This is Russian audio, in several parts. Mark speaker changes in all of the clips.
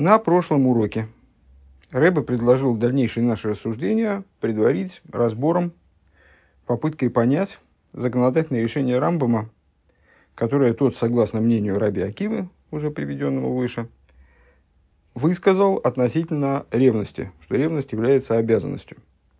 Speaker 1: На прошлом уроке Ребе предложил дальнейшие наши рассуждения предварить разбором, попыткой понять законодательное решение Рамбама, которое тот, согласно мнению Раби Акивы, уже приведенному выше, высказал относительно ревности, что ревность является обязанностью.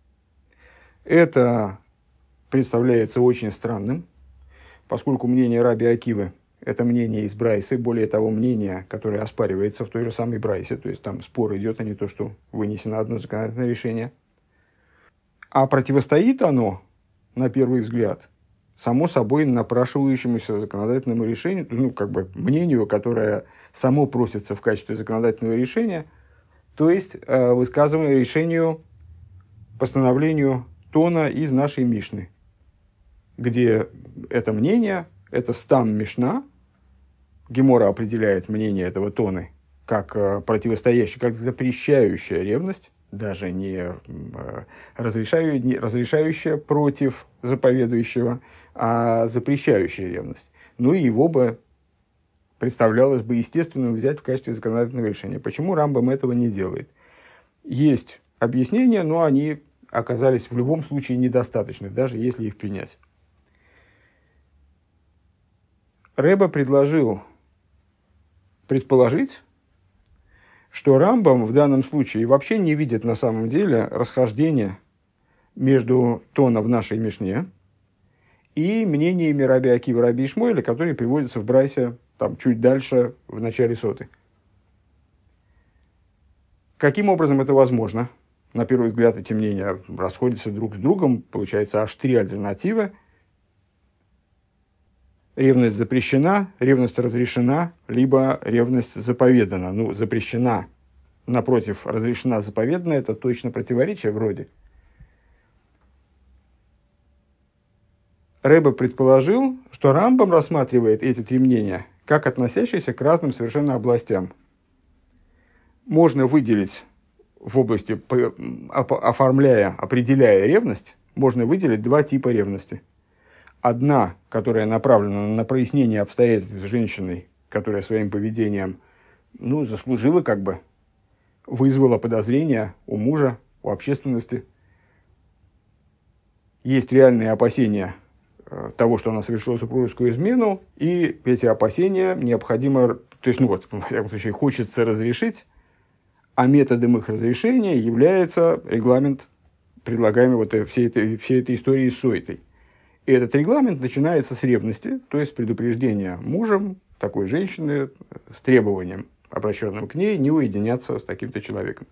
Speaker 1: Это представляется очень странным, поскольку мнение Раби Акивы – это мнение из Брайсы, более того, мнение, которое оспаривается в той же самой Брайсе, то есть там спор идет, а не то, что вынесено одно законодательное решение. А противостоит оно, на первый взгляд, само собой напрашивающемуся законодательному решению, мнению, которое само просится в качестве законодательного решения, то есть высказыванию решению, постановлению Тона из нашей Мишны, где это мнение, это стам Мишна, Гемора определяет мнение этого Тоны как противостоящее, как запрещающая ревность, даже не разрешающая против заповедующего, а запрещающая ревность. Ну и его бы представлялось бы естественным взять в качестве законодательного решения. Почему Рамбам этого не делает? Есть объяснения, но они оказались в любом случае недостаточны, даже если их принять. Ребе предложил предположить, что Рамбам в данном случае вообще не видит на самом деле расхождения между Тона в нашей Мишне и мнениями Раби Акивы, Раби Ишмоэля, которые приводятся в Брайсе там, чуть дальше, в начале соты. Каким образом это возможно? На первый взгляд эти мнения расходятся друг с другом, получается аж три альтернативы. Ревность запрещена, ревность разрешена, либо ревность заповедана. Запрещена, напротив, разрешена, заповедана – это точно противоречие вроде. Ребе предположил, что Рамбам рассматривает эти три мнения как относящиеся к разным совершенно областям. Можно выделить в области, определяя ревность, можно выделить два типа ревности. Одна, которая направлена на прояснение обстоятельств с женщиной, которая своим поведением заслужила, вызвала подозрения у мужа, у общественности. Есть реальные опасения того, что она совершила супружескую измену, и эти опасения необходимо, во всяком случае, хочется разрешить, а методом их разрешения является регламент, предлагаемый всей этой историей с Сойтой. И этот регламент начинается с ревности, то есть предупреждения мужем такой женщины с требованием, обращенным к ней, не уединяться с таким-то человеком.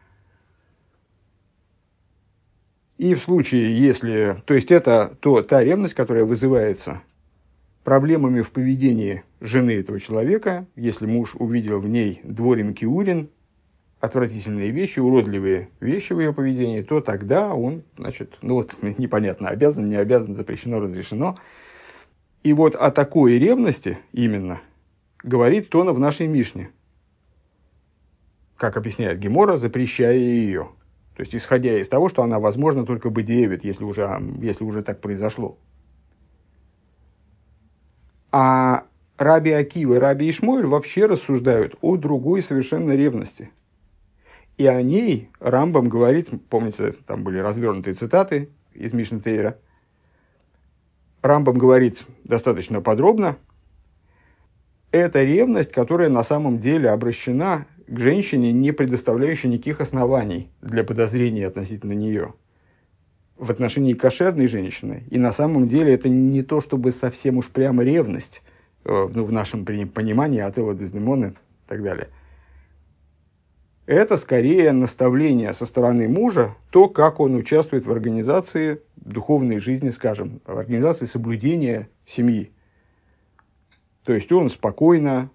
Speaker 1: И в случае, если... То есть это та ревность, которая вызывается проблемами в поведении жены этого человека, если муж увидел в ней дворим киурин, отвратительные вещи, уродливые вещи в ее поведении, то тогда он, непонятно, обязан, не обязан, запрещено, разрешено. И о такой ревности именно говорит Тона в нашей Мишне, как объясняет Гемора, запрещая ее. То есть, исходя из того, что она возможна только бедиевит, если уже так произошло. А Раби Акива и Раби Ишмоэль вообще рассуждают о другой совершенно ревности. И о ней Рамбам говорит, помните, там были развернутые цитаты из Мишны Тейра. Рамбам говорит достаточно подробно. Это ревность, которая на самом деле обращена к женщине, не предоставляющей никаких оснований для подозрения относительно нее в отношении кошерной женщины. И на самом деле это не то, чтобы совсем уж прямо ревность, в нашем понимании, ателла дездемоны и так далее. Это скорее наставление со стороны мужа, то, как он участвует в организации духовной жизни, скажем, в организации соблюдения семьи. То есть он спокойно,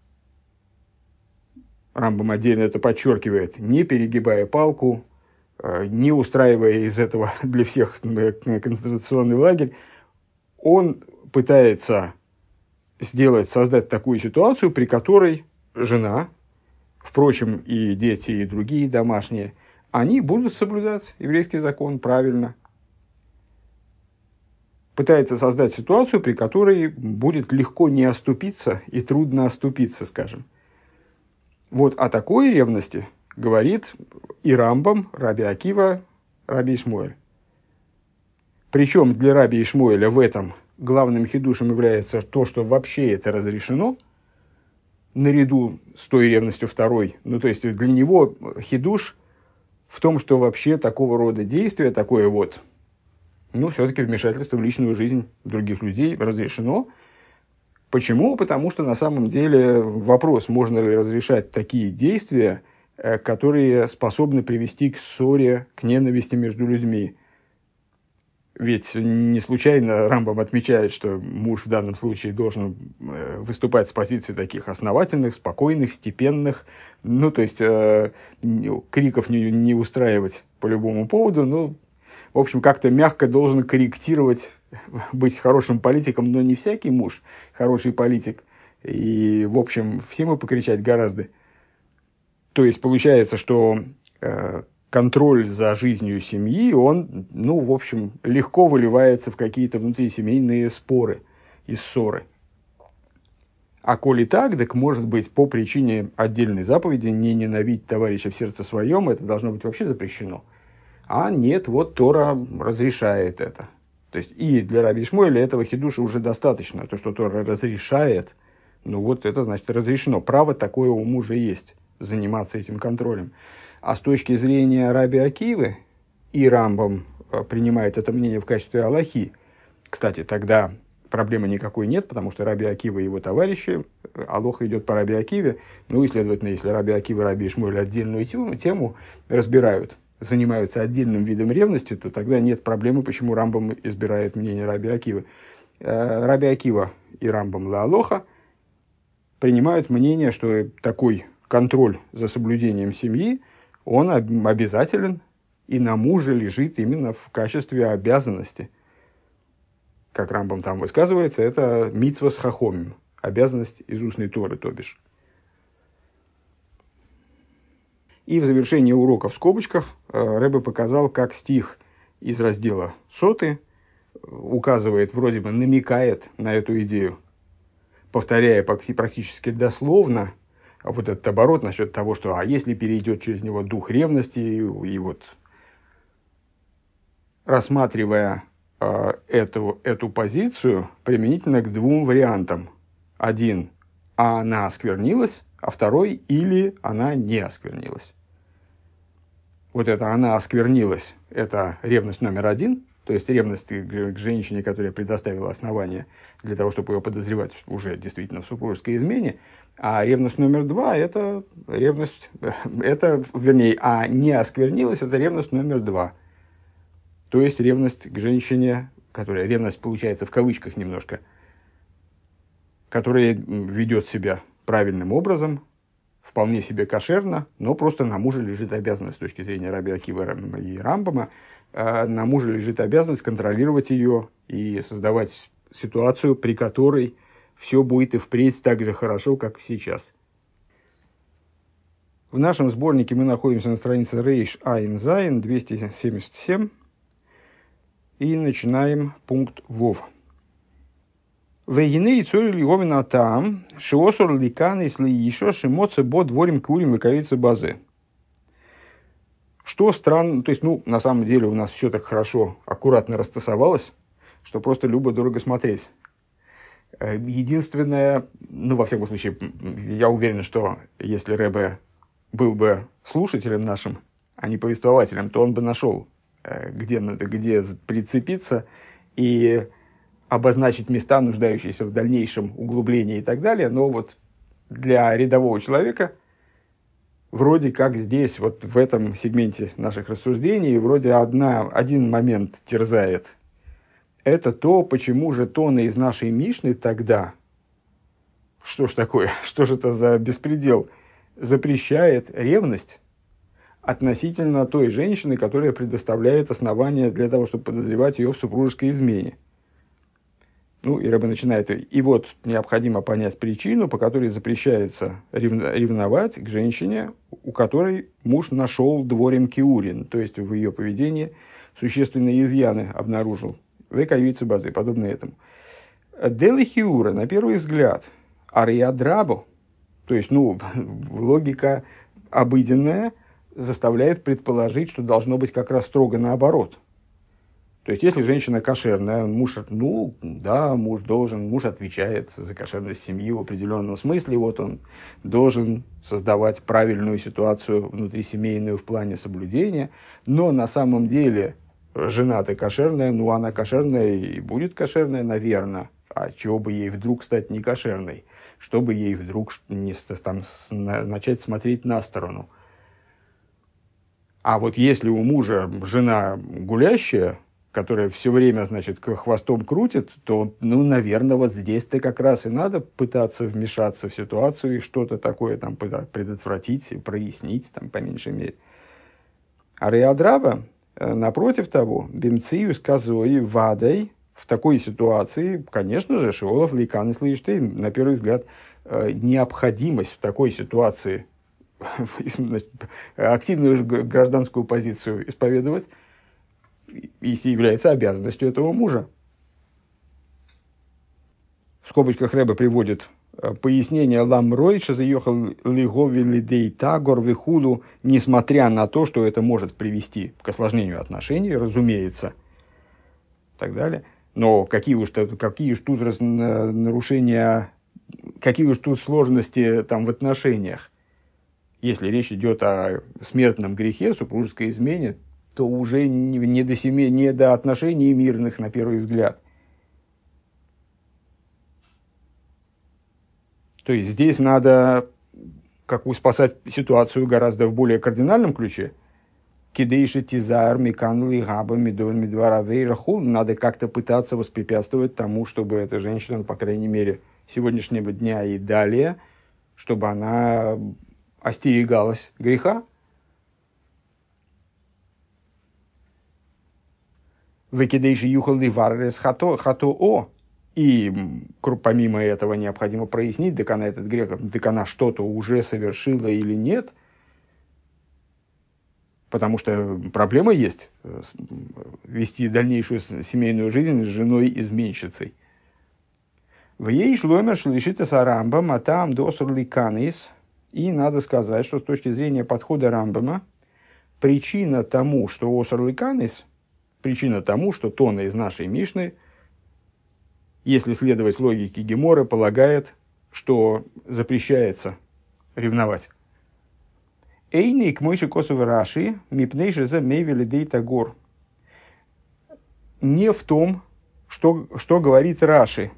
Speaker 1: Рамбам отдельно это подчеркивает, не перегибая палку, не устраивая из этого для всех концентрационный лагерь, он пытается создать такую ситуацию, при которой жена, впрочем, и дети, и другие домашние, они будут соблюдать еврейский закон правильно. Пытается создать ситуацию, при которой будет легко не оступиться и трудно оступиться, скажем. Вот о такой ревности говорит и Рамбам, Раби Акива, Раби Ишмуэль. Причем для Раби Ишмуэля в этом главным хидушем является то, что вообще это разрешено, наряду с той ревностью второй. Ну, то есть, для него хидуш в том, что вообще такого рода действия, такое вот, ну, все-таки вмешательство в личную жизнь других людей разрешено. Почему? Потому что на самом деле вопрос, можно ли разрешать такие действия, которые способны привести к ссоре, к ненависти между людьми. Ведь не случайно Рамбам отмечает, что муж в данном случае должен выступать с позиции таких основательных, спокойных, степенных, ну, то есть криков не устраивать по любому поводу, ну, в общем, как-то мягко должен корректировать, быть хорошим политиком, но не всякий муж хороший политик. И, в общем, всем и покричать гораздо. То есть, получается, что контроль за жизнью семьи, он, ну, в общем, легко выливается в какие-то внутрисемейные споры и ссоры. А коли так, так может быть по причине отдельной заповеди не ненавидеть товарища в сердце своем, это должно быть вообще запрещено. А нет, вот Тора разрешает это. То есть и для Раби Ишмуэля этого хидуша уже достаточно. То, что Тора разрешает, ну вот это значит разрешено. Право такое у мужа есть, заниматься этим контролем. А с точки зрения Раби Акивы, и Рамбам принимает это мнение в качестве алахи, кстати, тогда проблемы никакой нет, потому что Раби Акива и его товарищи, алоха идет по Раби Акиве, ну и, следовательно, если Раби Акива и Раби Ишмуэль отдельную тему разбирают, занимаются отдельным видом ревности, то тогда нет проблемы, почему Рамбам избирает мнение Раби Акивы. Раби Акива и Рамбам ла алоха принимают мнение, что такой контроль за соблюдением семьи, он обязателен, и на муже лежит именно в качестве обязанности. Как Рамбам там высказывается, это мицва с хахомим, обязанность из устной Торы, то бишь. И в завершении урока в скобочках Ребе показал, как стих из раздела Соты указывает, вроде бы намекает на эту идею, повторяя практически дословно вот этот оборот насчет того, что а если перейдет через него дух ревности, и вот рассматривая эту позицию применительно к двум вариантам. Один, а она осквернилась, а второй, или она не осквернилась. Вот это она осквернилась, это ревность номер один, то есть ревность к женщине, которая предоставила основания для того, чтобы ее подозревать уже действительно в супружеской измене. А ревность номер два, это ревность, а не осквернилась, это ревность номер два. То есть ревность к женщине, которая, ревность получается в кавычках немножко, которая ведет себя правильным образом, вполне себе кошерно, но просто на муже лежит обязанность с точки зрения Раби Акивы и Рамбама, на муже лежит обязанность контролировать ее и создавать ситуацию, при которой все будет и впредь так же хорошо, как сейчас. В нашем сборнике мы находимся на странице Рейш Айн Зайн 277 и начинаем пункт Вов. Вегиней цори лиговина там, шиосор ликан, если еще шимоце бо дворим курим выковицы базы. Что странно, то есть, ну, на самом деле у нас все так хорошо, аккуратно растасовалось, что просто любо-дорого смотреть. Единственное, ну, во всяком случае, я уверен, что если Ребе был бы слушателем нашим, а не повествователем, то он бы нашел, где прицепиться и обозначить места, нуждающиеся в дальнейшем углублении и так далее. Но вот для рядового человека вроде как здесь, вот в этом сегменте наших рассуждений, вроде один момент терзает. Это то, почему же Тона из нашей Мишны тогда, что ж такое, что же это за беспредел, запрещает ревность относительно той женщины, которая предоставляет основания для того, чтобы подозревать ее в супружеской измене. Ну, и Ребе начинает, и вот необходимо понять причину, по которой запрещается ревновать к женщине, у которой муж нашел дворим киурин, то есть в ее поведении существенные изъяны обнаружил. Векавицы базы, подобно этому. Дели хиура, на первый взгляд, ариадрабо, То есть, логика обыденная заставляет предположить, что должно быть как раз строго наоборот. То есть, если женщина кошерная, муж отвечает за кошерность семьи в определенном смысле, вот он должен создавать правильную ситуацию внутрисемейную в плане соблюдения, но на самом деле жена-то кошерная, она кошерная и будет кошерная, наверное, а чего бы ей вдруг стать не кошерной, чтобы ей вдруг начать смотреть на сторону. А вот если у мужа жена гулящая, которая все время, хвостом крутит, то, наверное, вот здесь-то как раз и надо пытаться вмешаться в ситуацию и что-то такое там предотвратить, прояснить, там, по меньшей мере. А Реадрава, напротив того, бимциюс козой вадой, в такой ситуации, конечно же, Шиолов Лейкан и Слейштейн, на первый взгляд, необходимость в такой ситуации активную гражданскую позицию исповедовать, и является обязанностью этого мужа. В скобочках Ребе приводит пояснение Ламрой, что заехал Лигови Лидей Тагор Вихуду, несмотря на то, что это может привести к осложнению отношений, разумеется, и так далее. Но какие уж тут нарушения, какие уж тут сложности там в отношениях. Если речь идет о смертном грехе, супружеской измене, то уже не до отношений мирных, на первый взгляд. То есть здесь надо спасать ситуацию гораздо в более кардинальном ключе. Кидейши тизар миканли габа медон медваравейра хул. Надо как-то пытаться воспрепятствовать тому, чтобы эта женщина, по крайней мере, сегодняшнего дня и далее, чтобы она остерегалась греха. Выкидейши юхалды варрес хато-о. И помимо этого необходимо прояснить, так она этот грех, так она что-то уже совершила или нет. Потому что проблема есть вести дальнейшую семейную жизнь с женой-изменщицей. В ей шломер шлишита сарамбам, а там досур ликанис. И надо сказать, что с точки зрения подхода Рамбама, причина тому, что осур ликанис, причина тому, что Тона из нашей Мишны, если следовать логике Геморы, полагает, что запрещается ревновать. Эйник мойши косов Раши, мипнейши за мейвели дейта гор. Не в том, что говорит Раши.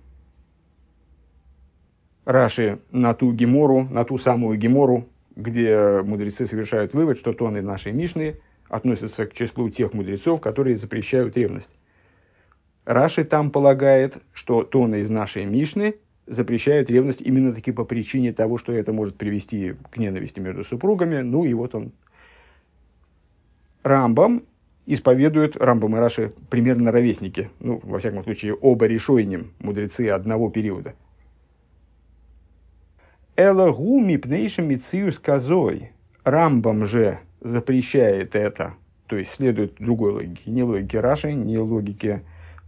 Speaker 1: Раши на ту Гемору, на ту самую Гемору, где мудрецы совершают вывод, что Тоны нашей Мишны относятся к числу тех мудрецов, которые запрещают ревность. Раши там полагает, что Тоны из нашей Мишны запрещают ревность именно таки по причине того, что это может привести к ненависти между супругами. И вот он. Рамбам исповедует, Рамбам и Раши примерно ровесники, во всяком случае, оба решойним, мудрецы одного периода. Элагу мипнейшим мициюс козой. Рамбам же запрещает это, то есть следует другой логике, не логике Раши, не логике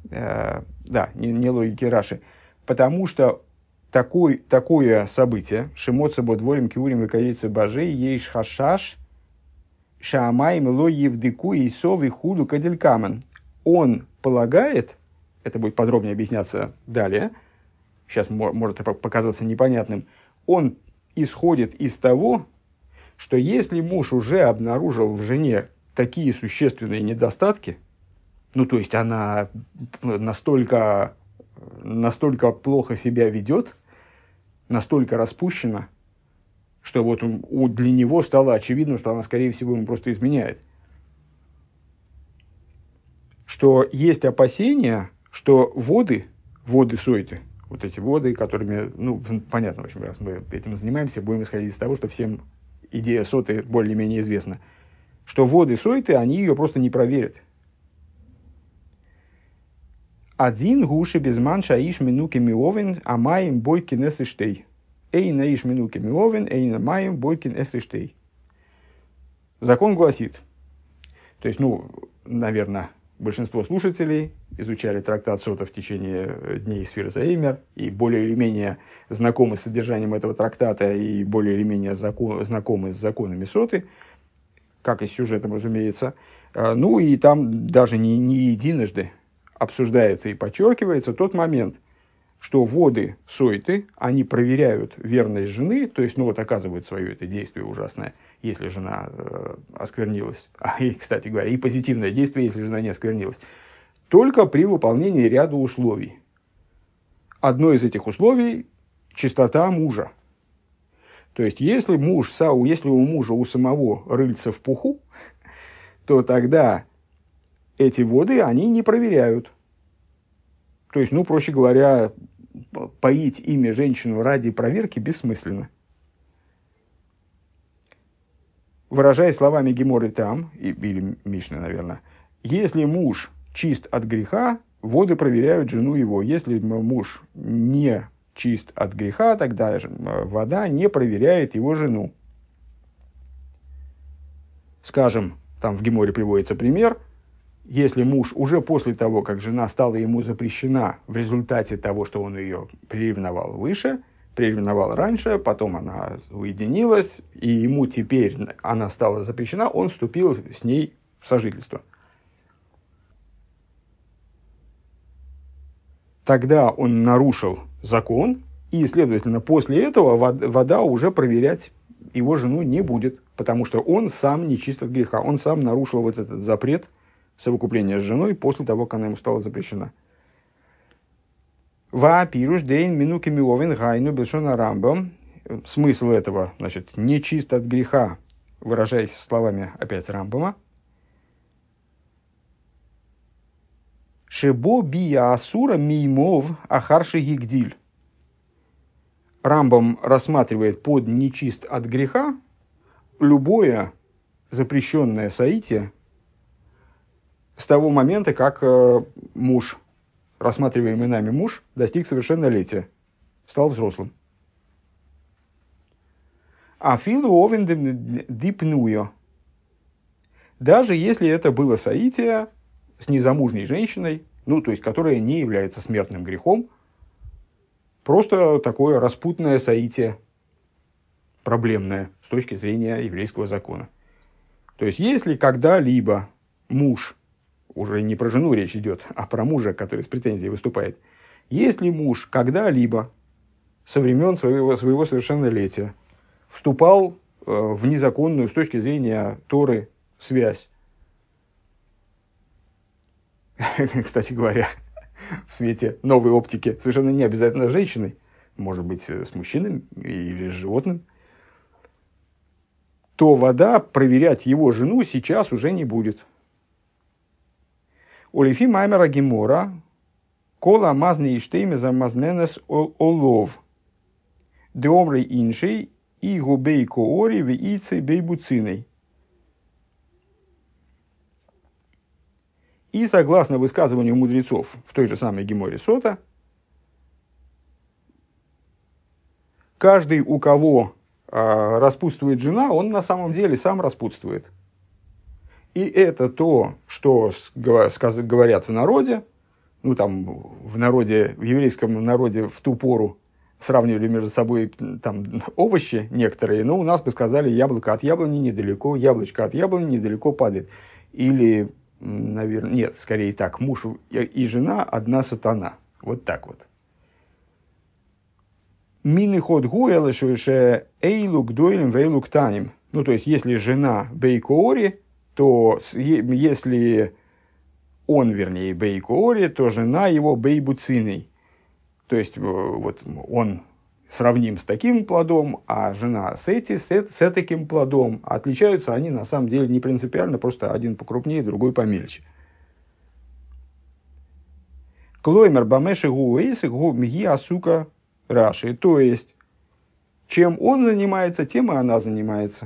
Speaker 1: Раши, потому что такое событие, шимот собой дворим киурим и каейцы бажей, ейш хашаш, шаамаим ло евдыку и сов и худу каделькамен. Он полагает, это будет подробнее объясняться далее, сейчас может показаться непонятным, он исходит из того, что если муж уже обнаружил в жене такие существенные недостатки, то есть она настолько плохо себя ведет, настолько распущена, что вот для него стало очевидно, что она, скорее всего, ему просто изменяет. Что есть опасения, что воды сойты, вот эти воды, которыми, понятно, в общем, раз мы этим занимаемся, будем исходить из того, что всем идея соты более-менее известна, что воды сойты, они ее просто не проверят. Один гуши без манша иш минуки миовен, а маем бойкин эсэштей. Эйна иш минуки миовен, эйна маем бойкин эсэштей. Закон гласит, то есть, наверное, большинство слушателей изучали трактат Сота в течение дней Сфир Зеймер и более или менее знакомы с содержанием этого трактата и более или менее знакомы с законами Соты, как и с сюжетом, разумеется. Ну и там даже не единожды обсуждается и подчеркивается тот момент, что воды Сойты, они проверяют верность жены, то есть, ну вот, оказывают свое это действие ужасное, если жена осквернилась. И, кстати говоря, и позитивное действие, если жена не осквернилась. Только при выполнении ряда условий. Одно из этих условий – чистота мужа. То есть, если у мужа у самого рыльца в пуху, то тогда эти воды, они не проверяют. То есть, ну, проще говоря, поить ими женщину ради проверки бессмысленно. Выражаясь словами Геморы там, или Мишны, наверное, если муж чист от греха, воды проверяют жену его. Если муж не чист от греха, тогда вода не проверяет его жену. Скажем, там в Геморе приводится пример, если муж уже после того, как жена стала ему запрещена в результате того, что он ее приревновал раньше, потом она уединилась, и ему теперь она стала запрещена, он вступил с ней в сожительство. Тогда он нарушил закон, и, следовательно, после этого вода уже проверять его жену не будет, потому что он сам не чист от греха, он сам нарушил вот этот запрет совокупления с женой после того, как она ему стала запрещена. Ва пируш дейн минуки миовен гайну бешона рамбам. Смысл этого, значит, не чист от греха, выражаясь словами опять Рамбама. Шебо бия асура мимов ахарши гигдиль. Рамбам рассматривает под нечист от греха любое запрещенное соитие с того момента, как муж, рассматриваемый нами муж, достиг совершеннолетия, стал взрослым. А филу овен дипнуё. Даже если это было соитие с незамужней женщиной, ну, то есть, которая не является смертным грехом, просто такое распутное соитие, проблемное с точки зрения еврейского закона. То есть, если когда-либо муж, уже не про жену речь идет, а про мужа, который с претензией выступает, если муж когда-либо со времен своего совершеннолетия вступал в незаконную с точки зрения Торы связь, кстати говоря, в свете новой оптики, совершенно не обязательно с женщиной, может быть, с мужчиной или с животным, то вода проверять его жену сейчас уже не будет. Олифи маймера гемора, кола мазни иштейме замазненес олов, деомрей иншей и губей коори в ицей бейбуциной. И согласно высказыванию мудрецов в той же самой Геморе Сота, каждый, у кого распутствует жена, он на самом деле сам распутствует. И это то, что говорят в народе, ну там в народе, в еврейском народе в ту пору сравнивали между собой там овощи некоторые, но у нас бы сказали, яблоко от яблони недалеко, яблочко от яблони недалеко падает. Или, наверное, нет, скорее так, муж и жена одна сатана. Вот так вот. Мины ход гуэлэшвэшэ эйлук дойлем вэйлук таним. Ну, то есть, если жена бейкоори, то если он, вернее, бейкоори, то жена его бейбуциной. То есть, вот он сравним с таким плодом, а жена с таким плодом. Отличаются они, на самом деле, не принципиально, просто один покрупнее, другой помельче. Клоймер бамеши гуэйсы гуэмги асука раши. То есть, чем он занимается, тем и она занимается.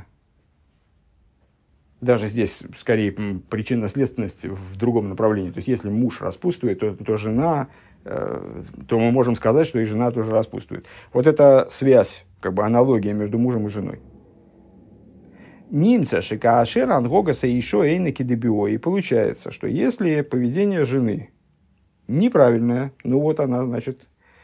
Speaker 1: Даже здесь, скорее, причинно-следственность в другом направлении. То есть, если муж распутствует, то жена, то мы можем сказать, что и жена тоже распутствует. Вот эта связь, как бы аналогия между мужем и женой. Нимца шикаашер ангогаса еще эйнаки дебио. И получается, что если поведение жены неправильное, ну вот она, значит,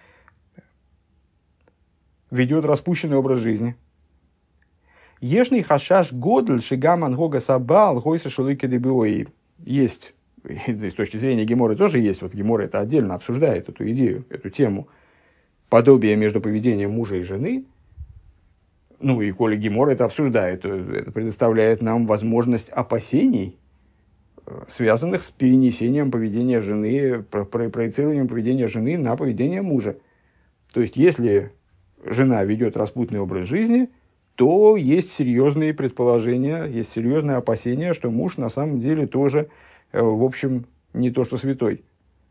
Speaker 1: ведет распущенный образ жизни. Ешный хашаш годль шигам ангогаса баал гойса шулыки дебио. Есть, с точки зрения Геморы тоже есть, вот Гемора это отдельно обсуждает эту идею, эту тему, подобие между поведением мужа и жены. Ну и коли Гемора это обсуждает, то это предоставляет нам возможность опасений, связанных с перенесением поведения жены, проецированием поведения жены на поведение мужа. То есть, если жена ведет распутный образ жизни, то есть серьезные предположения, есть серьезные опасения, что муж на самом деле тоже, в общем, не то что святой.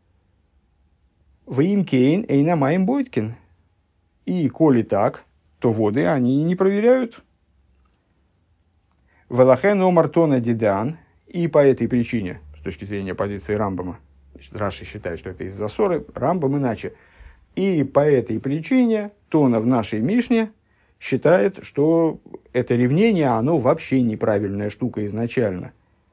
Speaker 1: «Ваим кейн эйна маим бойткин». И коли так, то воды они не проверяют. «Велахен омар тона дидан». И по этой причине, с точки зрения позиции Рамбама, Раши считает, что это из-за ссоры, Рамбам иначе. И по этой причине Тона в нашей Мишне считает, что это ревнение, оно вообще неправильная штука изначально.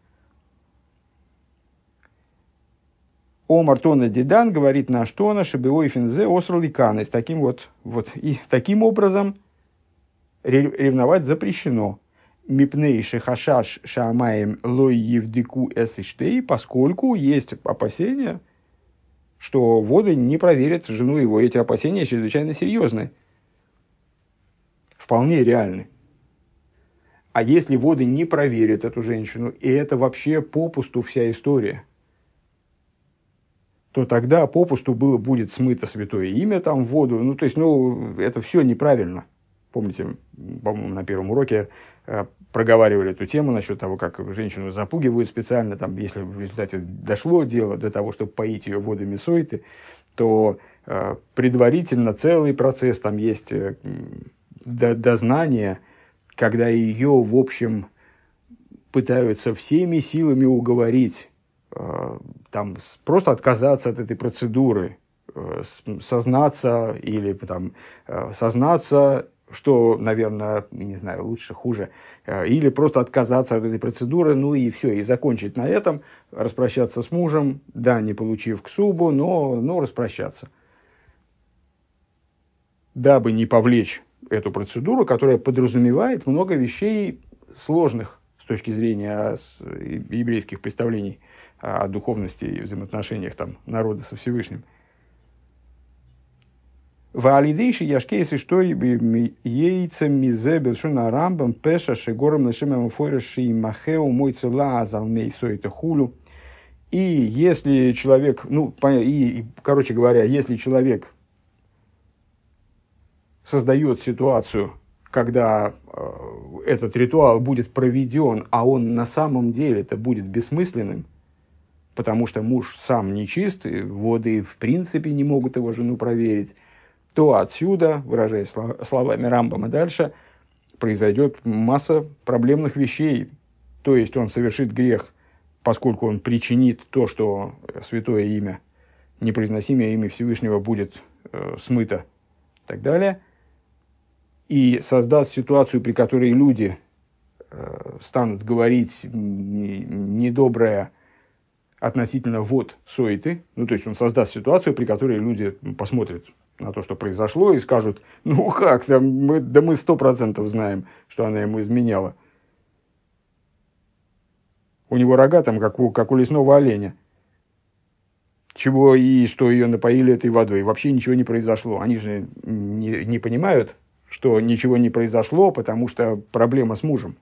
Speaker 1: Омар Тона Дидан говорит наш Тона, шебеой финзе осраликаны. Таким и таким образом ревновать запрещено. Мипней шехашаш шамаем лой евдику эсиштей, поскольку есть опасения, что воды не проверят жену его. Эти опасения чрезвычайно серьезны. Вполне реальны. А если воды не проверят эту женщину, и это вообще попусту вся история, то тогда попусту будет смыто святое имя там в воду. Ну, то есть, это все неправильно. Помните, по-моему, на первом уроке проговаривали эту тему насчет того, как женщину запугивают специально, там, если в результате дошло дело до того, чтобы поить ее водами сойты, то предварительно целый процесс, там есть дознание, когда ее, в общем, пытаются всеми силами уговорить, там, просто отказаться от этой процедуры, сознаться или там, сознаться, что, наверное, не знаю, лучше, хуже, или просто отказаться от этой процедуры, ну и все, и закончить на этом, распрощаться с мужем, да, не получив ксубу, но распрощаться. Дабы не повлечь эту процедуру, которая подразумевает много вещей сложных с точки зрения еврейских представлений о духовности и взаимоотношениях там, народа со Всевышним. Ваалидейши яшкейсы что яйцем мизе белшуна рамбам пеша шегором нашим фойреши и махеу мой цела азалмей сойта хулю. И если человек, короче говоря, если человек создает ситуацию, когда этот ритуал будет проведен, а он на самом деле это будет бессмысленным, потому что муж сам нечист, воды в принципе не могут его жену проверить, то отсюда, выражаясь словами Рамбама дальше, произойдет масса проблемных вещей. То есть он совершит грех, поскольку он причинит то, что святое имя, непроизносимое имя Всевышнего будет смыто и так далее. И создаст ситуацию, при которой люди станут говорить недоброе относительно вод сойты. Ну, то есть он создаст ситуацию, при которой люди посмотрят на то, что произошло, и скажут, мы 100% знаем, что она ему изменяла. У него рога там, как у лесного оленя. Чего и что ее напоили этой водой. Вообще ничего не произошло. Они же не понимают, что ничего не произошло, потому что проблема с мужем.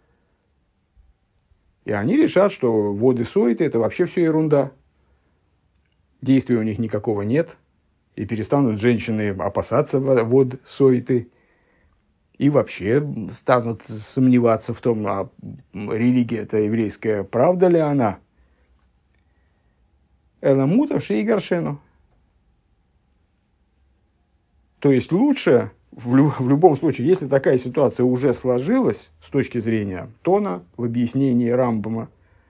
Speaker 1: И они решат, что воды сойты – это вообще все ерунда. Действия у них никакого нет. И перестанут женщины опасаться вод сойты. И вообще станут сомневаться в том, а религия-то еврейская, правда ли она? Эламутов шей горшену. То есть лучше, в любом случае, если такая ситуация уже сложилась с точки зрения Тона в объяснении Рамбама,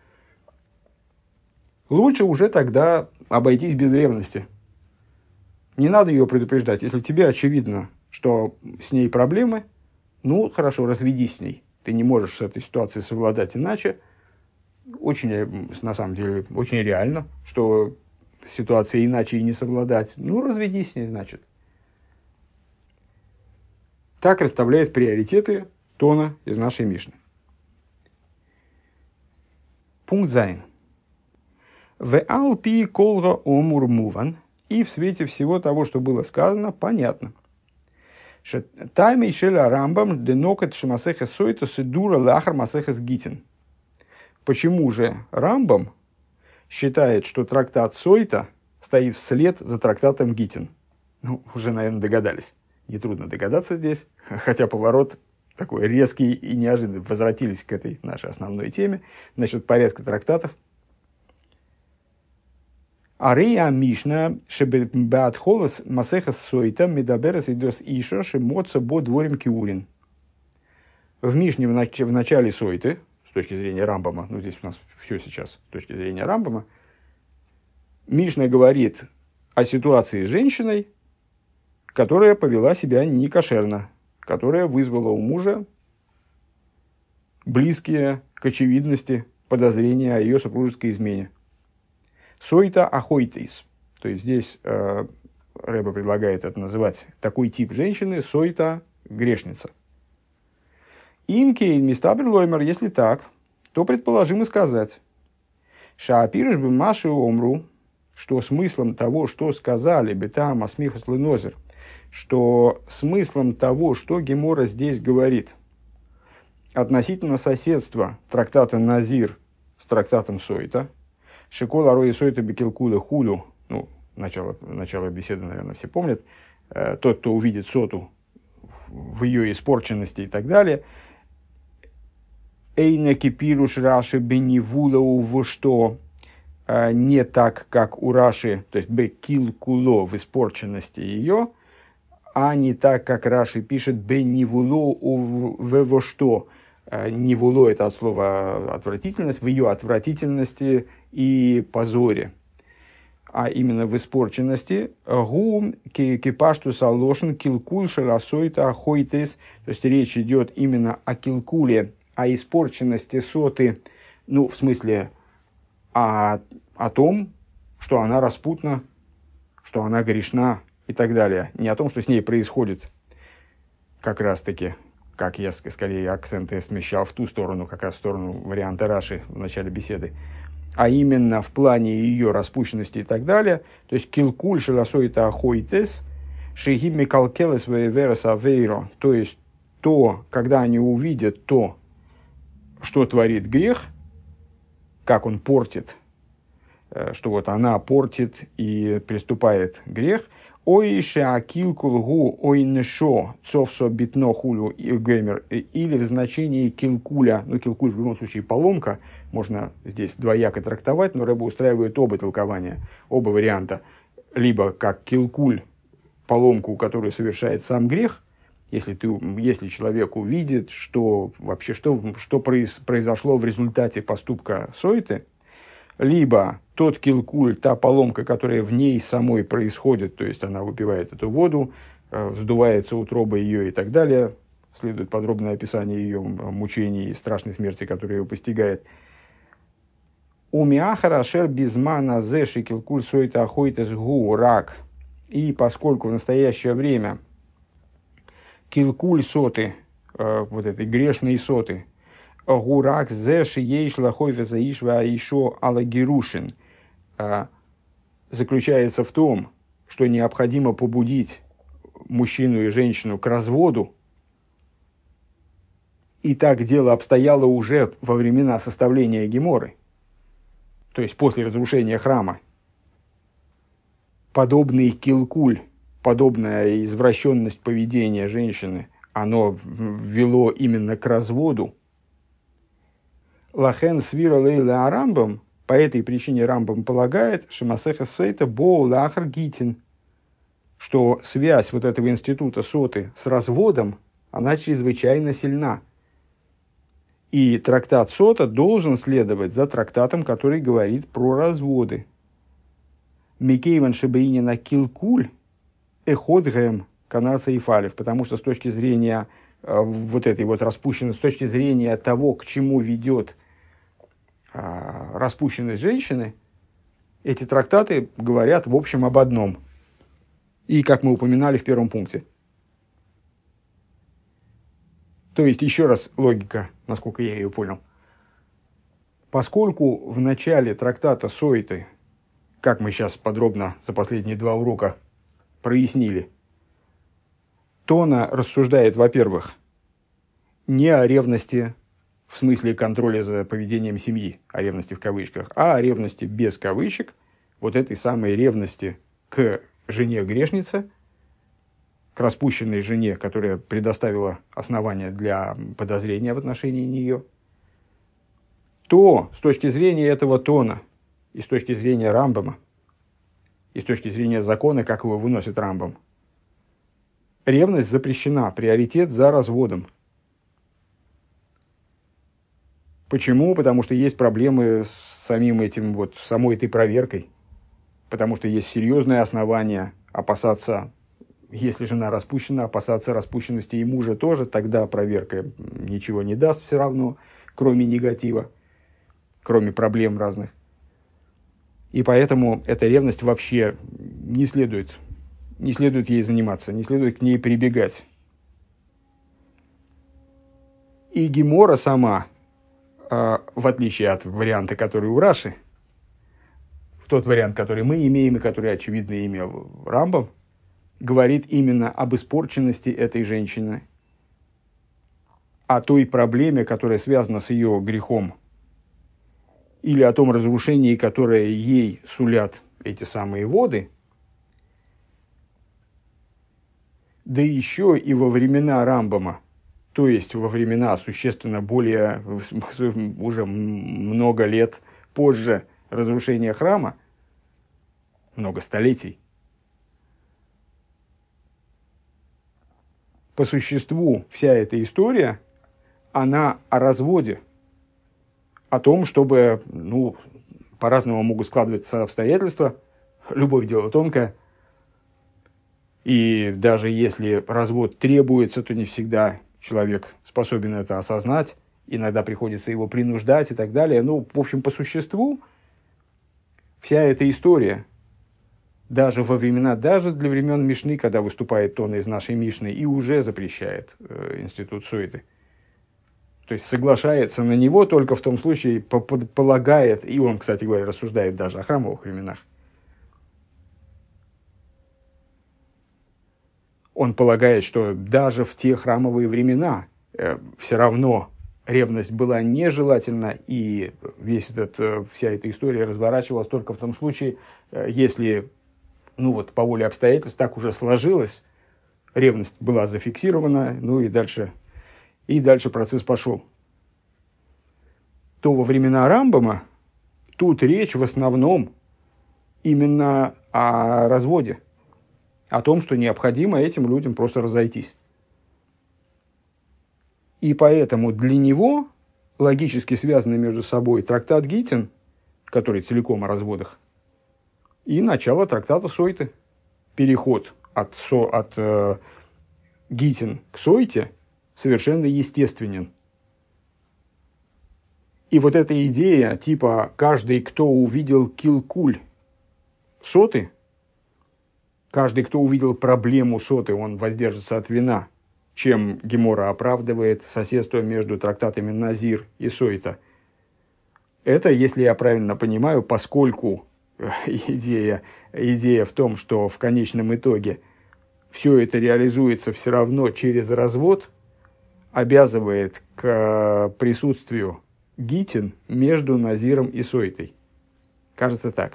Speaker 1: лучше уже тогда обойтись без ревности. Не надо ее предупреждать. Если тебе очевидно, что с ней проблемы, хорошо, разведись с ней. ты не можешь с этой ситуацией совладать иначе, очень, на самом деле, очень реально, что ситуация иначе и не совладать. Ну, разведись с ней, значит. Так расставляет приоритеты Тона из нашей Мишны. Пункт Зайн. В алпи колга омур муван. И в свете всего того, что было сказано, понятно. Тайми шеля рамбам денокет шамасеха сойта сидура лахар масехас гитин. Почему же Рамбам считает, что трактат Сойта стоит вслед за трактатом Гитин? Ну, уже, наверное, догадались. Нетрудно догадаться здесь, хотя поворот такой резкий и неожиданный. Возвратились к этой нашей основной теме насчет порядка трактатов. Ария Мишна шебеат холос масехас Сойта медаберас идос иша шемоца бо дворим киурин. В Мишне в начале Сойты, с точки зрения Рамбама, ну здесь у нас все сейчас с точки зрения Рамбама, Мишна говорит о ситуации с женщиной, которая повела себя некошерно, которая вызвала у мужа близкие к очевидности подозрения о ее супружеской измене. Сойта ахойтейс. То есть здесь Рэбе предлагает это называть такой тип женщины, сойта грешница. Имкейн мистабер лоймер, если так, то предположим и сказать. Шаапирыш бы маши омру, что смыслом того, что сказали бетам асмихус ленозер, что смыслом того, что Гемора здесь говорит, относительно соседства трактата Назир с трактатом Сойта, Шикола Рои Сойта Бекилкуда Хулю, ну, начало беседы, наверное, все помнят, тот, кто увидит Соту в ее испорченности и так далее, Эйна Кипируш Раши Бенивулау во что не так, как у Раши, то есть Бекилкуло в испорченности ее, а не так, как Раши пишет Бенивуло во что. Нивуло – это от слова отвратительность, в ее отвратительности и позоре. А именно в испорченности. Гум кипашту салошен килкуль шеласойта ахойтес. То есть речь идет именно о килкуле, о испорченности соты, ну, в смысле, о том, что она распутна, что она грешна и так далее. Не о том, что с ней происходит, как раз-таки, как я скорее акценты смещал в ту сторону, как раз в сторону варианта Раши в начале беседы, а именно в плане ее распущенности и так далее. То есть килкуль шеласойта ахойтес шигими калкелес веверас авейро. То есть то, когда они увидят то, что творит грех, как он портит, что вот она портит и приступает грех. Ойше акилкулгу ойнешо цовсо битно хулю геймер. Или в значении килкуля, ну килкуль в любом случае поломка, можно здесь двояко трактовать, но Рэбе устраивает оба толкования, оба варианта. Либо как килкуль, поломку, которую совершает сам грех, если человек увидит, что вообще что произошло в результате поступка сойты, либо тот килкуль, та поломка, которая в ней самой происходит, то есть она выпивает эту воду, вздувается утроба ее и так далее, следует подробное описание ее мучений и страшной смерти, которая ее постигает. Умиахара шер безмана зеши килкуль сойта ахойтес гу рак. И поскольку в настоящее время килкуль соты, вот этой грешной соты, гурак зеши ейш лахой везаишва еще алагирушин, заключается в том, что необходимо побудить мужчину и женщину к разводу, и так дело обстояло уже во времена составления Геморы, то есть после разрушения храма. Подобный килкуль, подобная извращенность поведения женщины, оно вело именно к разводу. Лахен свира лейла арамбам, по этой причине Рамбам полагает, что масеха сейта боу лахар гитин, что связь вот этого института соты с разводом, она чрезвычайно сильна. И трактат сота должен следовать за трактатом, который говорит про разводы. Микейван шебеинина килкуль эходгэм канаса и фалев, потому что с точки зрения вот этой вот распущенности, с точки зрения того, к чему ведет распущенность женщины, эти трактаты говорят, в общем, об одном. И, как мы упоминали в первом пункте. То есть, еще раз, логика, насколько я ее понял. Поскольку в начале трактата Сойты, как мы сейчас подробно за последние 2 урока прояснили, Тона рассуждает, во-первых, не о ревности в смысле контроля за поведением семьи, о ревности в кавычках, а о ревности без кавычек, вот этой самой ревности к жене-грешнице, к распущенной жене, которая предоставила основания для подозрения в отношении нее, то с точки зрения этого Тона и с точки зрения Рамбама, и с точки зрения закона, как его выносит Рамбам, ревность запрещена, приоритет за разводом. Почему? Потому что есть проблемы с самим этим, вот, самой этой проверкой. Потому что есть серьезные основания опасаться, если жена распущена, опасаться распущенности и мужа тоже, тогда проверка ничего не даст все равно, кроме негатива, кроме проблем разных. И поэтому эта ревность вообще не следует ей заниматься, не следует к ней прибегать. И Гемора сама, в отличие от варианта, который у Раши, тот вариант, который мы имеем и который, очевидно, имел Рамбам, говорит именно об испорченности этой женщины, о той проблеме, которая связана с ее грехом, или о том разрушении, которое ей сулят эти самые воды, да еще и во времена Рамбама, то есть во времена существенно более, уже много лет позже разрушения храма, много столетий. По существу вся эта история, она о разводе, о том, чтобы, по-разному могут складываться обстоятельства, любовь дело тонкое, и даже если развод требуется, то не всегда человек способен это осознать, иногда приходится его принуждать и так далее. В общем, по существу вся эта история, даже для времен Мишны, когда выступает Тона из нашей Мишны, и уже запрещает институт Сойты. То есть соглашается на него только в том случае, полагает, и он, кстати говоря, рассуждает даже о храмовых временах. Он полагает, что даже в те храмовые времена все равно ревность была нежелательна, и вся эта история разворачивалась только в том случае, если, по воле обстоятельств так уже сложилось, ревность была зафиксирована, и дальше процесс пошел. То во времена Рамбама тут речь в основном именно о разводе, о том, что необходимо этим людям просто разойтись. И поэтому для него логически связаны между собой трактат Гитин, который целиком о разводах, и начало трактата Сойты. Переход от Гитин к Сойте совершенно естественен. И вот эта идея, типа, каждый, кто увидел килкуль соты, каждый, кто увидел проблему соты, он воздержится от вина, чем Гемора оправдывает соседство между трактатами Назир и Сойта. Это, если я правильно понимаю, поскольку идея в том, что в конечном итоге все это реализуется все равно через развод, обязывает к присутствию Гитин между Назиром и Сойтой. Кажется так.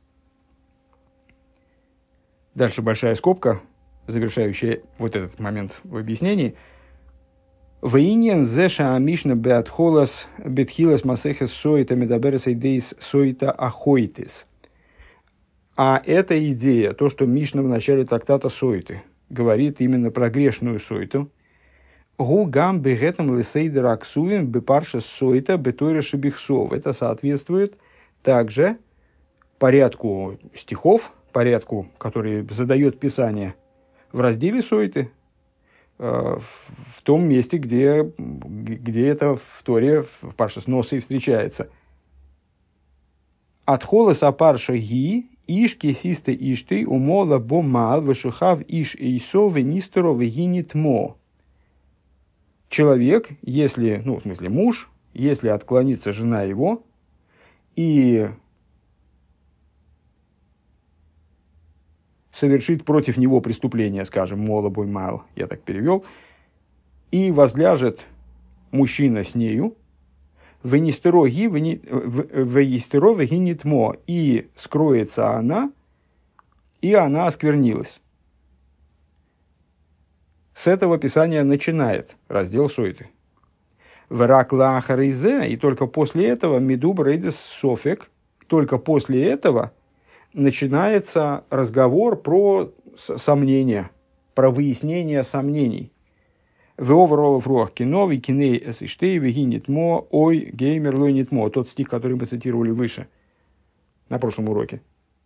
Speaker 1: Дальше большая скобка, завершающая вот этот момент в объяснении. Вейнен зеша амишна беатхолас бетхилас масехес сойта медаберес идеис сойта ахойтис. А эта идея, то, что Мишна в начале трактата Сойты говорит именно про грешную Сойту, гу гам бегетам лисейдер аксувим бепарша Сойта бетойра шебихсов. Это соответствует также порядку стихов, порядку, который задает Писание в разделе Сойты, в том месте, где это в Торе, в Паршас Носы встречается. Отхола сапарша ги, иш кесисты ишты, умола бомал, вышухав иш эйсо, венистеро, вегинит мо. Человек, если, ну, в смысле муж, если отклонится жена его, и совершит против него преступление, скажем, мола боймал, я так перевел, и возляжет мужчина с нею, венистеро вегинит мо, и скроется она, и она осквернилась. С этого Писание начинает раздел Сойты. Врак лахаризе, и только после этого медуб рейдес софек, только после этого начинается разговор про сомнения, про выяснение сомнений. В оверолов руах кино, ви киней эсиштей, вегинит мо, ой, геймер лойнит мо. Тот стих, который мы цитировали выше, на прошлом уроке.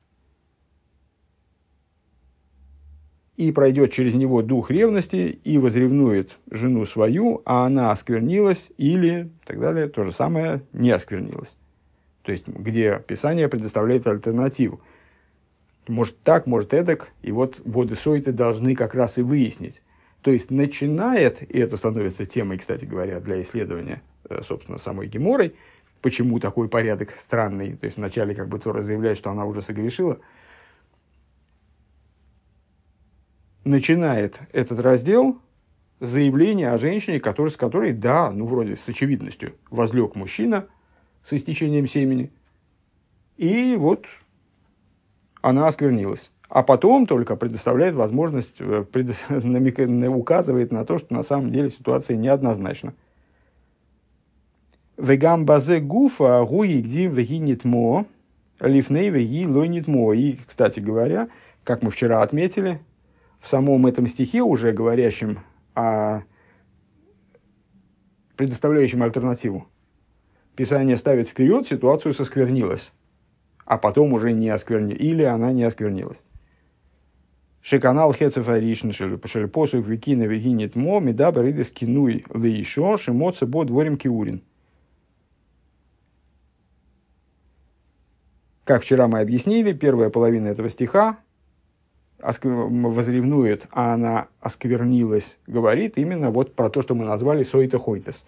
Speaker 1: И пройдет через него дух ревности, и возревнует жену свою, а она осквернилась, или, так далее, то же самое, не осквернилась. То есть, где Писание предоставляет альтернативу. Может так, может эдак, и вот воды Сойты должны как раз и выяснить. То есть, начинает, и это становится темой, кстати говоря, для исследования, собственно, самой Геморой, почему такой порядок странный. То есть, вначале как бы Тора заявляет, что она уже согрешила. Начинает этот раздел заявление о женщине, с которой, да, ну, вроде с очевидностью, возлег мужчина с истечением семени, и вот она осквернилась. А потом только предоставляет возможность, указывает на то, что на самом деле ситуация неоднозначна. «Вегам базе гуфа гуи гди вегинит мо, лифней веги лойнит мо». И, кстати говоря, как мы вчера отметили, в самом этом стихе, уже говорящем о предоставляющем альтернативу, Писание ставит вперед ситуацию с осквернилась, а потом уже не осквернилась, или она не осквернилась. Шеканал хецев аришн шельпосух викина вегинит мо медаба ридес кинуй лейшо шимоца бо дворим киурин. Как вчера мы объяснили, первая половина этого стиха возревнует, а она осквернилась, говорит именно вот про то, что мы назвали сойта хойтес.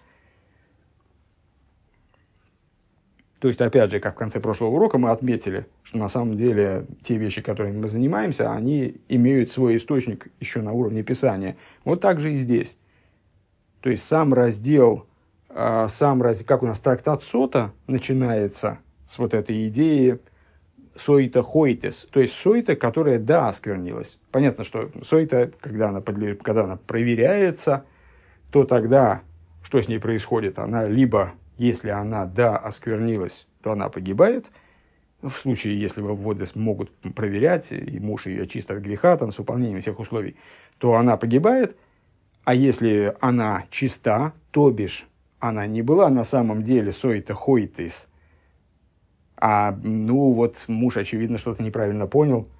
Speaker 1: То есть, опять же, как в конце прошлого урока мы отметили, что на самом деле те вещи, которыми мы занимаемся, они имеют свой источник еще на уровне Писания. Вот так же и здесь. То есть, сам раздел, как у нас трактат Сота начинается с вот этой идеи сойта хойтес, то есть сойта, которая, да, осквернилась. Понятно, что сойта, когда она проверяется, то тогда что с ней происходит? Она либо, если она, да, осквернилась, то она погибает. В случае, если воды могут проверять, и муж ее чист от греха, там, с выполнением всех условий, то она погибает. А если она чиста, то бишь она не была на самом деле сойта хойтес, а, ну, вот муж, очевидно, что-то неправильно понял.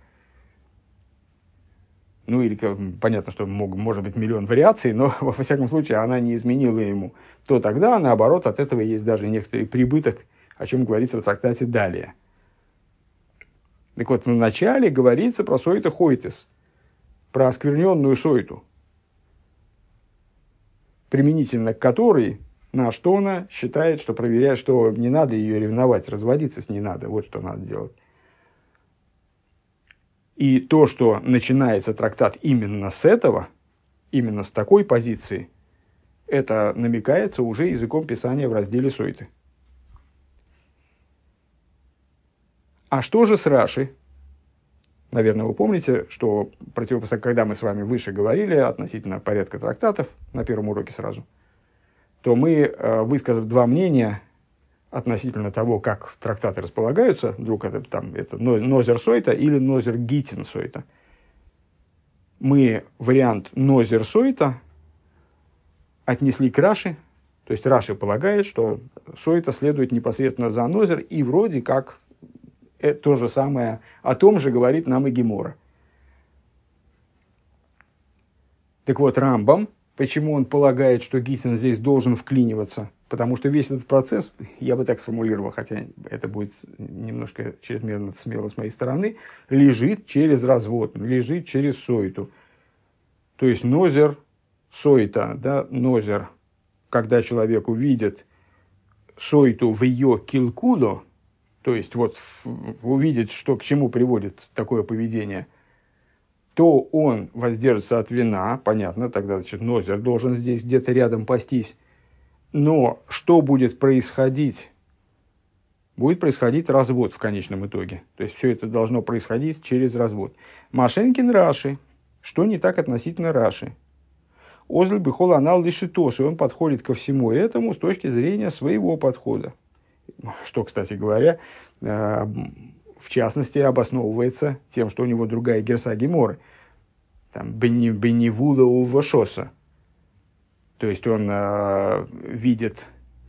Speaker 1: Ну, или понятно, что может быть миллион вариаций, но, во всяком случае, она не изменила ему. То тогда, наоборот, от этого есть даже некоторый прибыток, о чем говорится в трактате далее. Так вот, в начале говорится про сойта хойтес, про оскверненную сойту, применительно к которой наш Тона считает, что проверяет, что не надо ее ревновать, разводиться с ней надо. Вот что надо делать. И то, что начинается трактат именно с этого, именно с такой позиции, это намекается уже языком Писания в разделе Сойты. А что же с Раши? Наверное, вы помните, что когда мы с вами выше говорили относительно порядка трактатов, на первом уроке сразу, то мы, высказав два мнения относительно того, как трактаты располагаются, вдруг это Нозер Сойта или Нозер Гитин Сойта, мы вариант Нозер Сойта отнесли к Раши, то есть Раши полагает, что Сойта следует непосредственно за Нозер, и вроде как то же самое, о том же говорит нам и Гемора. Так вот, Рамбам Почему он полагает, что Гитин здесь должен вклиниваться? Потому что весь этот процесс, я бы так сформулировал, хотя это будет немножко чрезмерно смело с моей стороны, лежит через развод, лежит через сойту. То есть нозер, сойта, да, нозер, когда человек увидит сойту в ее килкудо, то есть вот увидит, что к чему приводит такое поведение, то он воздержится от вина, понятно, тогда, значит, нозер должен здесь где-то рядом пастись. Но что будет происходить? Будет происходить развод в конечном итоге. То есть, все это должно происходить через развод. Машенькин Раши. Что не так относительно Раши? Озль бихол анал лишитос. И он подходит ко всему этому с точки зрения своего подхода. Что, кстати говоря, в частности, обосновывается тем, что у него другая герса Геморы. Там беннивула у Вашоса. То есть он видит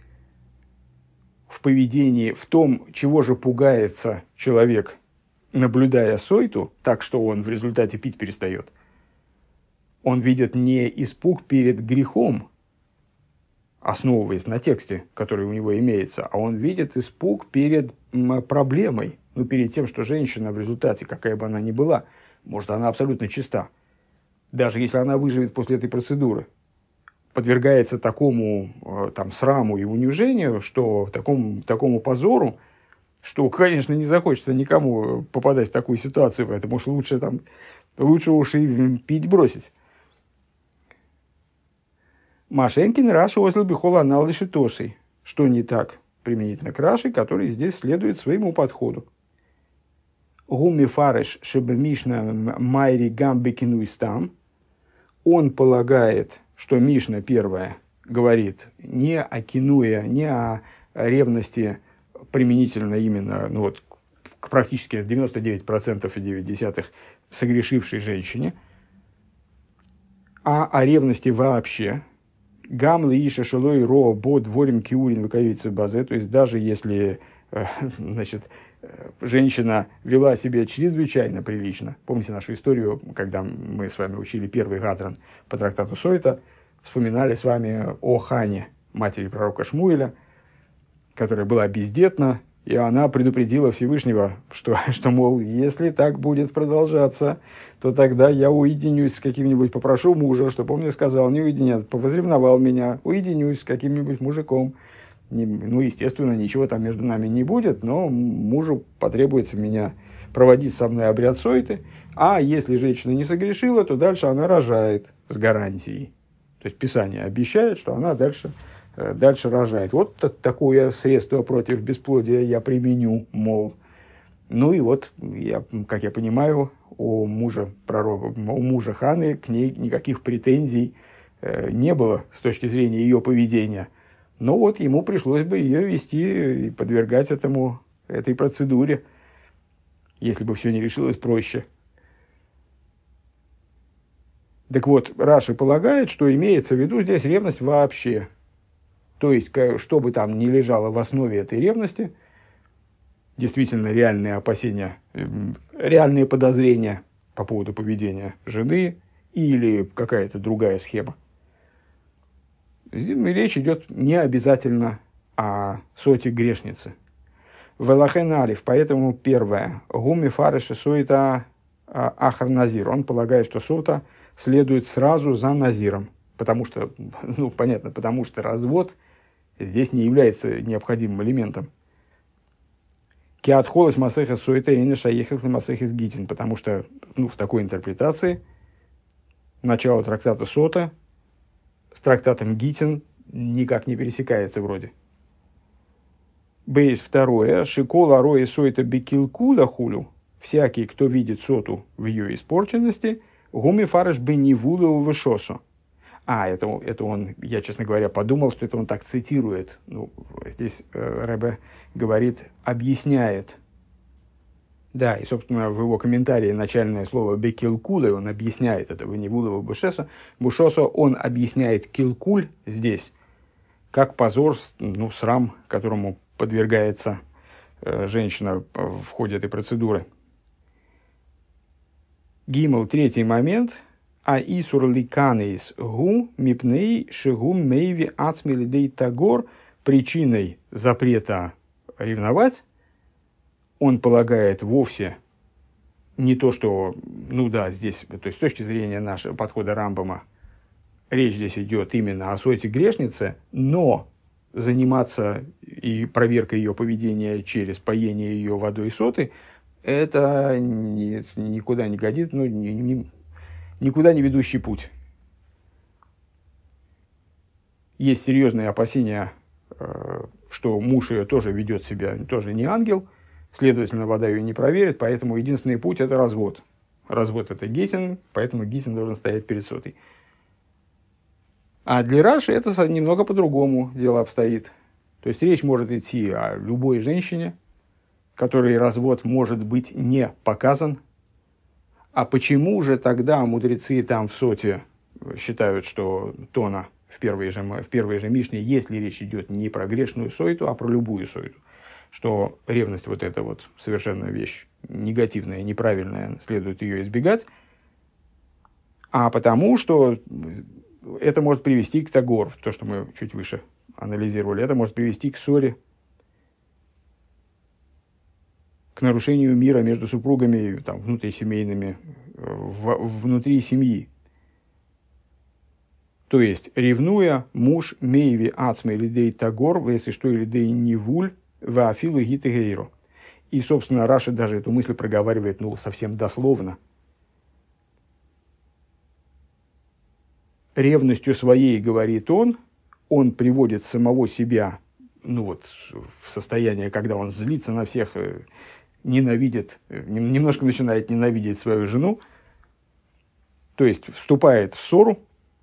Speaker 1: в поведении, в том, чего же пугается человек, наблюдая сойту, так что он в результате пить перестает. Он видит не испуг перед грехом, основываясь на тексте, который у него имеется, а он видит испуг перед проблемой, перед тем, что женщина в результате, какая бы она ни была, может, она абсолютно чиста, даже если она выживет после этой процедуры, подвергается такому сраму и унижению, что такому позору, что, конечно, не захочется никому попадать в такую ситуацию, поэтому уж лучше уж и пить бросить. Машенькин Раши озлил бихола анал лишитосой. Что не так применительно к Раши, который здесь следует своему подходу. Гуми фареш шебемишна майри гамбекинуистам. Он полагает, что Мишна первая говорит не о кинуе, не о ревности применительно именно к практически 99,9% согрешившей женщине, а о ревности вообще. Гам лииша шелой ро бо дворим киурин выковица базе, то есть даже если женщина вела себя чрезвычайно прилично. Помните нашу историю, когда мы с вами учили первый Гадран по трактату Сойта, вспоминали с вами о Хане, матери пророка Шмуэля, которая была бездетна, и она предупредила Всевышнего, что, мол, если так будет продолжаться, то тогда я уединюсь с каким-нибудь, попрошу мужа, чтобы он мне сказал, не уединяться, повозревновал меня, уединюсь с каким-нибудь мужиком. Естественно, ничего там между нами не будет, но мужу потребуется меня проводить со мной обряд сойты, а если женщина не согрешила, то дальше она рожает с гарантией. То есть Писание обещает, что она дальше рожает. Вот такое средство против бесплодия я применю, мол. Как я понимаю, у мужа Ханы к ней никаких претензий не было с точки зрения ее поведения. Но ему пришлось бы ее вести и подвергать этой процедуре, если бы все не решилось проще. Так вот, Раши полагает, что имеется в виду здесь ревность вообще. То есть, что бы там ни лежало в основе этой ревности, действительно реальные опасения, реальные подозрения по поводу поведения жены или какая-то другая схема. Здесь речь идет не обязательно о соте грешницы. Велахен алиф, поэтому первое. Гуми фарыши соита ахар назир. Он полагает, что сота следует сразу за назиром. Потому что, понятно, потому что развод здесь не является необходимым элементом. Киатхолос масеха соита и нешаехах масехис гитин. Потому что, в такой интерпретации начало трактата сота с трактатом Гитин никак не пересекается вроде. Бейс второе. Шикола рои сойта бекилкула хулю. Всякий, кто видит соту в ее испорченности, гуми фараш бенивулу вышосу. Это он, я, честно говоря, подумал, что это он так цитирует. Здесь Ребе говорит, объясняет. Да, и, собственно, в его комментарии начальное слово «бекилкуле» он объясняет это, «веневулову бушосо», он объясняет «килкуль» здесь как позор, срам, которому подвергается женщина в ходе этой процедуры. Гимл, третий момент, А исур ликанейс гу мипней шигу мейви ацмелидей тагор, причиной запрета ревновать, он полагает вовсе не то, что, ну да, здесь, то есть с точки зрения нашего подхода Рамбама, речь здесь идет именно о соте грешницы, но заниматься и проверкой ее поведения через поение ее водой соты, это никуда не годится, ну, никуда не ведущий путь. Есть серьезные опасения, что муж ее тоже ведет себя, тоже не ангел, следовательно, вода ее не проверит, поэтому единственный путь – это развод. Развод – это гитин, поэтому гитин должен стоять перед сотой. А для Раши это немного по-другому дело обстоит. То есть речь может идти о любой женщине, которой развод может быть не показан. А почему же тогда мудрецы там в соте считают, что тона в первой же Мишне, если речь идет не про грешную сойту, а про любую сойту, что ревность вот эта вот совершенно вещь негативная, неправильная, следует ее избегать, а потому что это может привести к тагор, то, что мы чуть выше анализировали, это может привести к ссоре, к нарушению мира между супругами, там, внутрисемейными, внутри семьи. То есть, ревнуя, муж мейви ацмей лидей тагор, если что, лидей нивуль, ваафилу гитегейру. И, собственно, Раши даже эту мысль проговаривает, ну, совсем дословно. Ревностью своей, говорит он приводит самого себя, ну вот, в состояние, когда он злится на всех, ненавидит, немножко начинает ненавидеть свою жену, то есть вступает в ссору,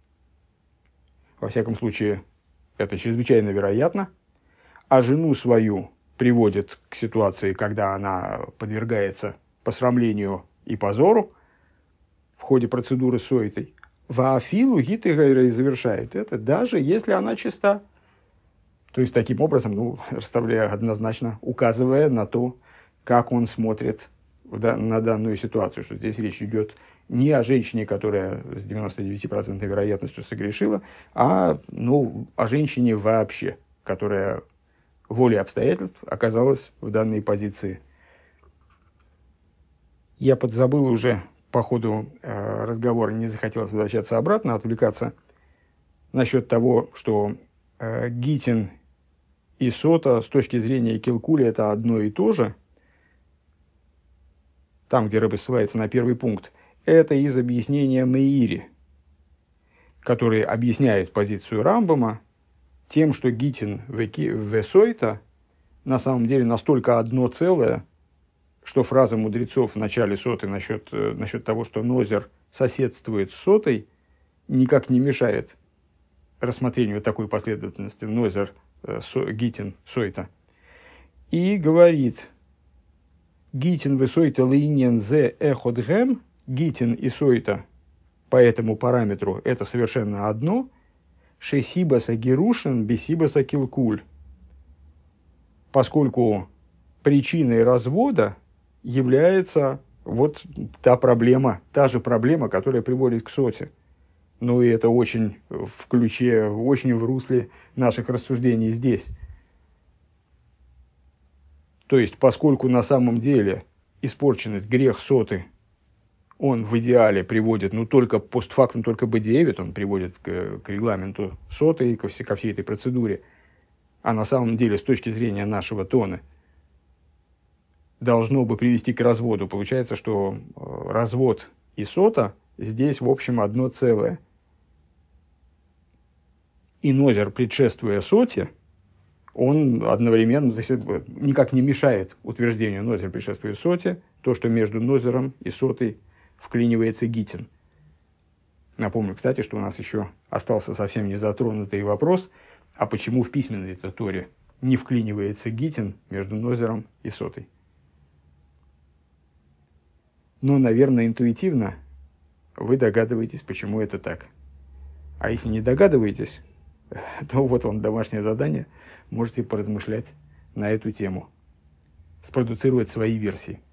Speaker 1: во всяком случае, это чрезвычайно вероятно, а жену свою приводит к ситуации, когда она подвергается посрамлению и позору в ходе процедуры сойтой. Ваафилу гитегайрой завершает это, даже если она чиста. То есть, таким образом, ну, расставляя однозначно, указывая на то, как он смотрит на данную ситуацию, что здесь речь идет не о женщине, которая с 99% вероятностью согрешила, а о женщине вообще, которая волей обстоятельств оказалась в данной позиции. Я подзабыл уже по ходу разговора, не захотелось возвращаться обратно, отвлекаться насчет того, что гитин и сота с точки зрения килкули это одно и то же. Там, где Рэбе ссылается на первый пункт, это из объяснения Меири, который объясняет позицию Рамбама тем, что гитин весойта на самом деле настолько одно целое, что фраза мудрецов в начале соты насчет того, что нозер соседствует с сотой, никак не мешает рассмотрению такой последовательности нозер, гитин, сойта. И говорит, гитин весойта лейнен зе эходгем, гитин и сойта по этому параметру это совершенно одно, шесибаса герушин бесибаса килкуль, поскольку причиной развода является вот та же проблема, которая приводит к соте. Ну и это очень очень в русле наших рассуждений здесь. То есть, поскольку на самом деле испорченность, грех соты, он в идеале приводит, только постфактум, только бедиевит, он приводит к регламенту соты и ко всей этой процедуре, а на самом деле с точки зрения нашего тона должно бы привести к разводу. Получается, что развод и сота здесь, в общем, одно целое. И нозер, предшествуя соте, он одновременно, то есть, никак не мешает утверждению нозер, предшествуя соте, то, что между нозером и сотой вклинивается гитин. Напомню, кстати, что у нас еще остался совсем не затронутый вопрос, а почему в письменной торе не вклинивается гитин между нозером и сотой. Но, наверное, интуитивно вы догадываетесь, почему это так. А если не догадываетесь, то вот вам домашнее задание, можете поразмышлять на эту тему, спродуцировать свои версии.